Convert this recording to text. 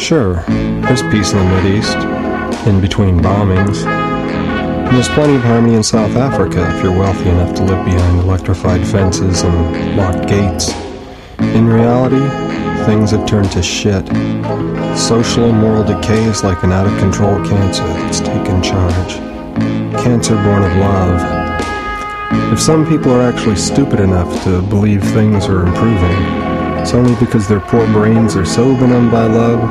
Sure, there's peace in the Mideast, in between bombings. And there's plenty of harmony in South Africa if you're wealthy enough to live behind electrified fences and locked gates. In reality, things have turned to shit. Social and moral decay is like an out-of-control cancer that's taken charge. Cancer born of love. If some people are actually stupid enough to believe things are improving, it's only because their poor brains are so benumbed by love